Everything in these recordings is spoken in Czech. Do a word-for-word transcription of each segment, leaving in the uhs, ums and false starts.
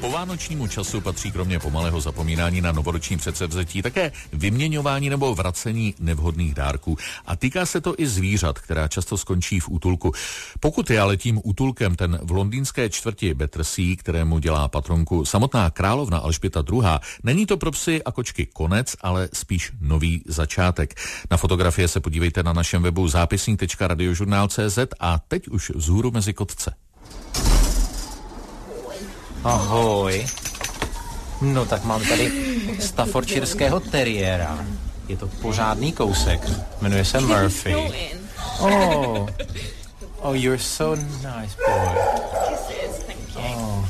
povánočnímu času patří kromě pomalého zapomínání na novoroční předsevzetí také vyměňování nebo vracení nevhodných dárků. A týká se to i zvířat, která často skončí v útulku. Pokud je ale tím útulkem ten v londýnské čtvrti Battersea, kterému dělá patronku samotná královna Alžběta druhá., není to pro psy a kočky konec, ale spíš nový začátek. Na fotografie se podívejte na našem webu zápisník tečka radiožurnál tečka cé zet a teď už vzhůru mezi kotce. Ahoj. No tak mám tady staffordshireského teriéra. Je to pořádný kousek. Jmenuje se Murphy. Oh. Oh, you're so nice, boy. Oh.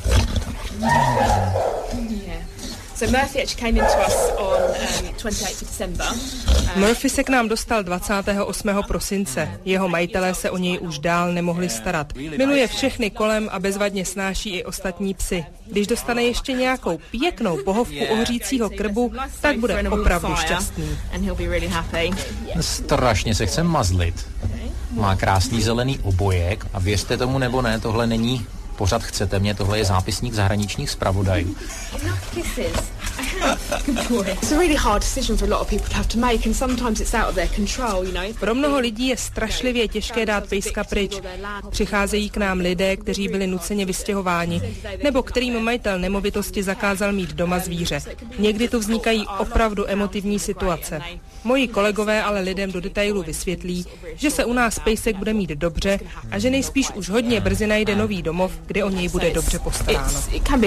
So Murphy actually came into us on um, twenty-eighth of December. Murphy se k nám dostal dvacátého osmého prosince. Jeho majitelé se o něj už dál nemohli starat. Miluje všechny kolem a bezvadně snáší i ostatní psy. Když dostane ještě nějakou pěknou pohovku ohřícího krbu, tak bude opravdu šťastný. Strašně se chce mazlit. Má krásný zelený obojek a věřte tomu nebo ne, tohle není pořad Chcete mě, tohle je zápisník zahraničních zpravodajů. Pro mnoho lidí je strašlivě těžké dát pejska pryč. Přicházejí k nám lidé, kteří byli nuceně vystěhováni, nebo kterým majitel nemovitosti zakázal mít doma zvíře. Někdy tu vznikají opravdu emotivní situace. Moji kolegové ale lidem do detailu vysvětlí, že se u nás pejsek bude mít dobře a že nejspíš už hodně brzy najde nový domov, kde o něj bude dobře postaráno.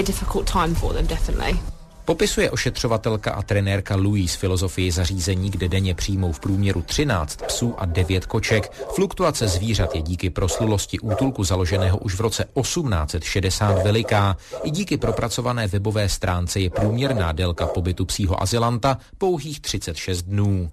Popisuje ošetřovatelka a trenérka Louise filozofii zařízení, kde denně přijmou v průměru třináct psů a devět koček. Fluktuace zvířat je díky proslulosti útulku založeného už v roce osmnáct set šedesát veliká. I díky propracované webové stránce je průměrná délka pobytu psího azylanta pouhých třicet šest dnů.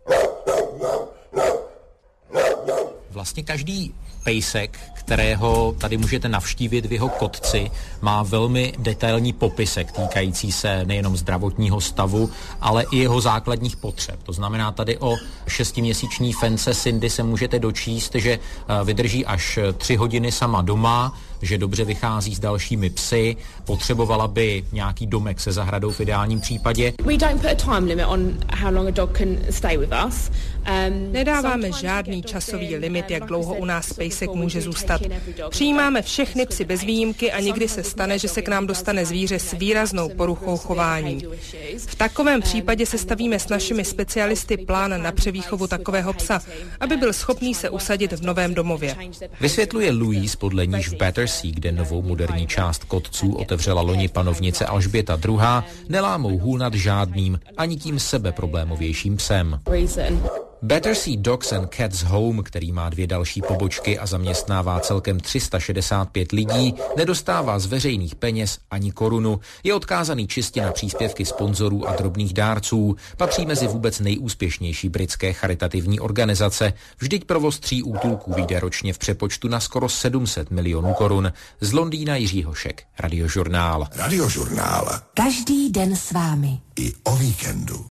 Vlastně každý pejsek, kterého tady můžete navštívit v jeho kotci, má velmi detailní popisek týkající se nejenom zdravotního stavu, ale i jeho základních potřeb. To znamená, tady o šestiměsíční Fence Cindy se můžete dočíst, že vydrží až tři hodiny sama doma, že dobře vychází s dalšími psy, potřebovala by nějaký domek se zahradou v ideálním případě. Nedáváme žádný časový limit, jak dlouho u nás pejsek může zůstat. Přijímáme všechny psy bez výjimky a někdy se stane, že se k nám dostane zvíře s výraznou poruchou chování. V takovém případě sestavíme s našimi specialisty plán na převýchovu takového psa, aby byl schopný se usadit v novém domově. Vysvětluje Louise, podle níž v Battersea, kde novou moderní část kotců otevřela loni panovnice Alžběta druhá., nelámou hůl nad žádným, ani tím sebeproblémovějším psem. Battersea Dogs and Cats Home, který má dvě další pobočky a zaměstnává celkem tři sta šedesát pět lidí, nedostává z veřejných peněz ani korunu. Je odkázaný čistě na příspěvky sponzorů a drobných dárců. Patří mezi vůbec nejúspěšnější britské charitativní organizace. Vždyť provoz tří útulků vyjde ročně v přepočtu na skoro sedm set milionů korun. Z Londýna Jiří Hošek, Radiožurnál. Radiožurnál. Každý den s vámi. I o víkendu.